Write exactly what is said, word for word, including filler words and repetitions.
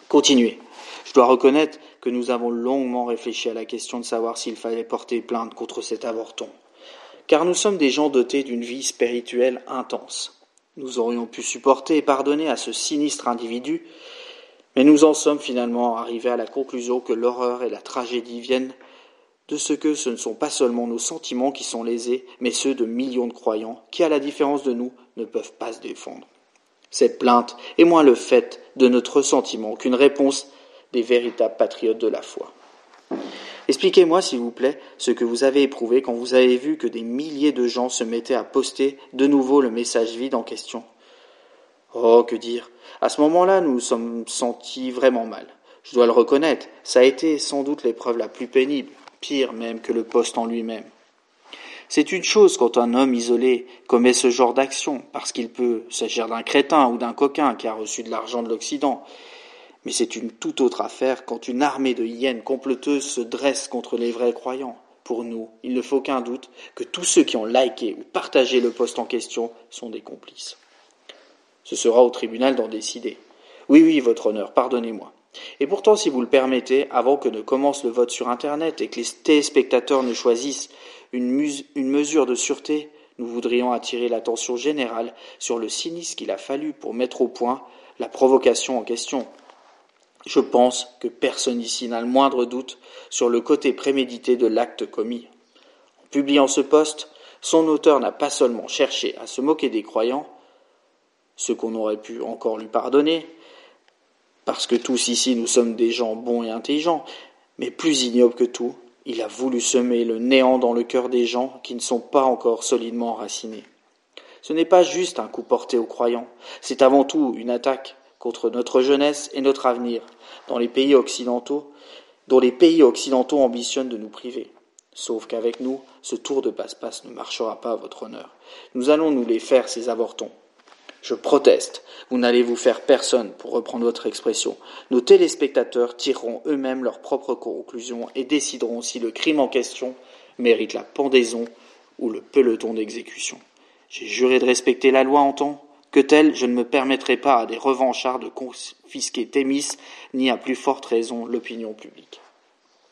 Continuez. Je dois reconnaître que nous avons longuement réfléchi à la question de savoir s'il fallait porter plainte contre cet avorton. Car nous sommes des gens dotés d'une vie spirituelle intense. Nous aurions pu supporter et pardonner à ce sinistre individu, mais nous en sommes finalement arrivés à la conclusion que l'horreur et la tragédie viennent de ce que ce ne sont pas seulement nos sentiments qui sont lésés, mais ceux de millions de croyants qui, à la différence de nous, ne peuvent pas se défendre. Cette plainte est moins le fait de notre ressentiment qu'une réponse des véritables patriotes de la foi. Expliquez-moi, s'il vous plaît, ce que vous avez éprouvé quand vous avez vu que des milliers de gens se mettaient à poster de nouveau le message vide en question. Oh, que dire, à ce moment-là, nous nous sommes sentis vraiment mal. Je dois le reconnaître, ça a été sans doute l'épreuve la plus pénible, pire même que le poste en lui-même. C'est une chose quand un homme isolé commet ce genre d'action, parce qu'il peut s'agir d'un crétin ou d'un coquin qui a reçu de l'argent de l'Occident. Mais c'est une toute autre affaire quand une armée de hyènes comploteuses se dresse contre les vrais croyants. Pour nous, il ne faut aucun doute que tous ceux qui ont liké ou partagé le post en question sont des complices. Ce sera au tribunal d'en décider. Oui, oui, votre honneur, pardonnez-moi. Et pourtant, si vous le permettez, avant que ne commence le vote sur Internet et que les téléspectateurs ne choisissent une, mus- une mesure de sûreté, nous voudrions attirer l'attention générale sur le cynisme qu'il a fallu pour mettre au point la provocation en question. Je pense que personne ici n'a le moindre doute sur le côté prémédité de l'acte commis. En publiant ce post, son auteur n'a pas seulement cherché à se moquer des croyants, ce qu'on aurait pu encore lui pardonner, parce que tous ici nous sommes des gens bons et intelligents, mais plus ignoble que tout, il a voulu semer le néant dans le cœur des gens qui ne sont pas encore solidement enracinés. Ce n'est pas juste un coup porté aux croyants, c'est avant tout une attaque contre notre jeunesse et notre avenir, dans les pays occidentaux, dont les pays occidentaux ambitionnent de nous priver. Sauf qu'avec nous, ce tour de passe-passe ne marchera pas à votre honneur. Nous allons nous les faire, ces avortons. Je proteste, vous n'allez vous faire personne, pour reprendre votre expression. Nos téléspectateurs tireront eux-mêmes leurs propres conclusions et décideront si le crime en question mérite la pendaison ou le peloton d'exécution. J'ai juré de respecter la loi en tant que telle, je ne me permettrai pas à des revanchards de confisquer Thémis, ni à plus forte raison l'opinion publique.